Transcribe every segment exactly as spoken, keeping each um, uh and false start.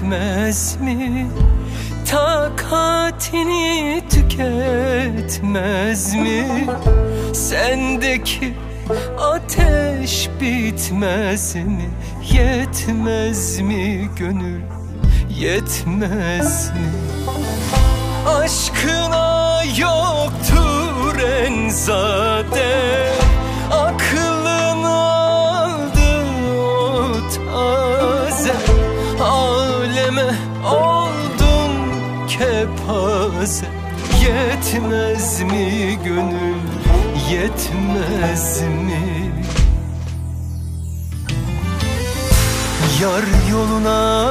yetmez mi? Takatini tüketmez mi? Sendeki ateş bitmez mi? Yetmez mi gönül, yetmez mi? Aşkına yoktur enzade, aklını aldı o taze. Aleme oldun kepaze, yetmez mi gönül, yetmez mi? Yar yoluna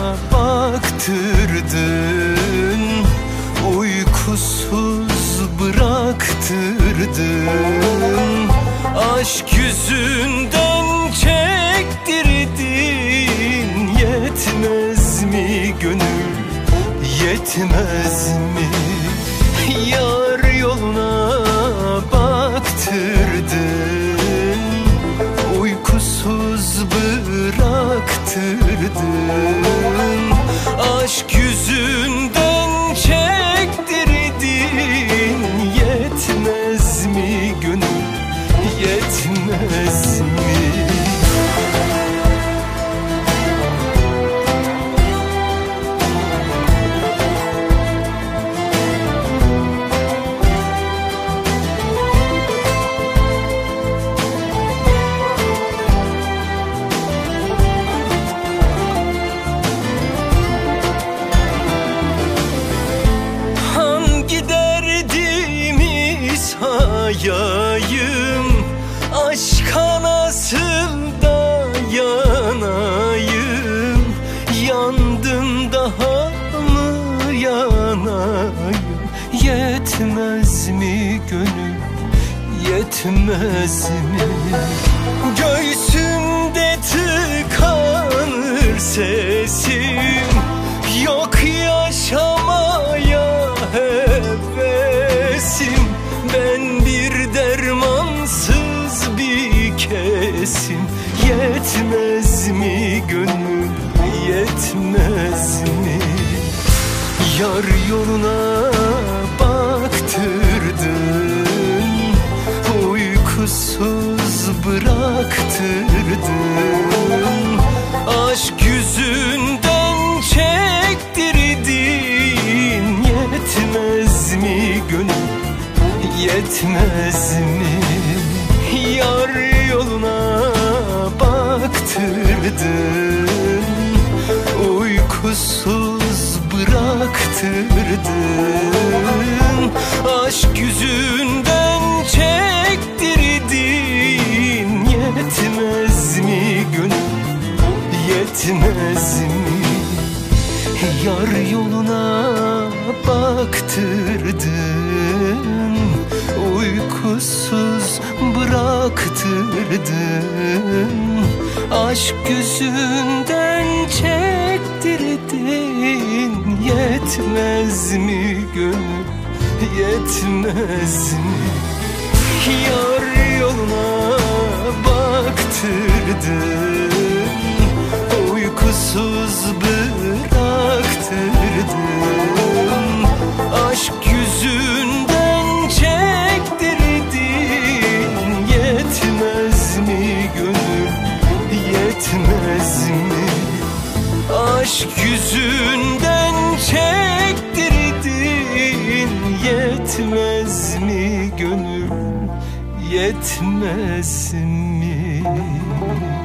baktırdın, uykusuz bıraktırdın. Aşk yüzünden çektirdin, yetmez mi gönül, yetmez mi? Yar yoluna baktırdın, uykusuz bıraktırdın. Aşk yüzünden çektirdin, yetmez mi gönül, yetmez mi? Hayayım, aşka nasıl dayanayım? Yandım daha mı yanayım? Yetmez mi gönül, yetmez mi? Göğsümde tıkanır sesim, yok yaşamaya hevesim. Ben bir dermansız bir kesim, yetmez mi gönül, yetmez mi? Yar yoluna baktırdın, uykusuz bıraktırdın. Aşk yüzünden çektirdin, yetmez mi gönül, yetmez mi? Yar yoluna baktırdın, uykusuz bıraktırdın. Aşk yüzünden çektirdin, yetmez mi gönül, yetmez mi? Yar yoluna baktırdın, uykusuz bıraktırdın. Aşk yüzünden çektirdin, yetmez mi gönül, yetmez mi? Yar yoluna baktırdın, uykusuz bıraktırdın. Aşk yüzünden çektirdin, yetmez mi gönül, yetmez mi? Aşk yüzünden çektirdin, yetmez mi gönül, yetmez mi?